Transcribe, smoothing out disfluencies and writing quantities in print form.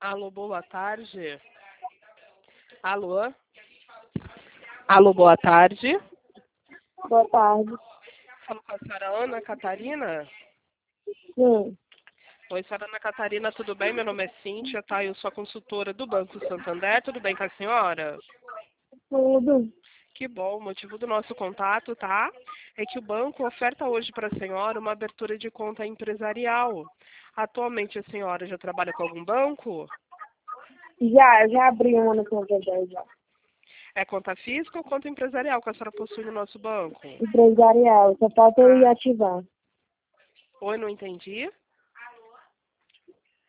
Alô, boa tarde. Alô? Alô, boa tarde. Boa tarde. Falo com a senhora Ana Catarina. Sim, Oi, senhora Ana Catarina, tudo bem? Meu nome é Cíntia, tá? Eu sou a consultora do Banco Santander. Tudo bem com a senhora? tudo. Que bom, o motivo do nosso contato, tá? É que o banco oferta hoje para a senhora uma abertura de conta empresarial. Atualmente a senhora já trabalha com algum banco? Já abri uma no Santander já. É conta física ou conta empresarial que a senhora possui no nosso banco? Empresarial, só falta eu ir Ah, ativar. oi, não entendi.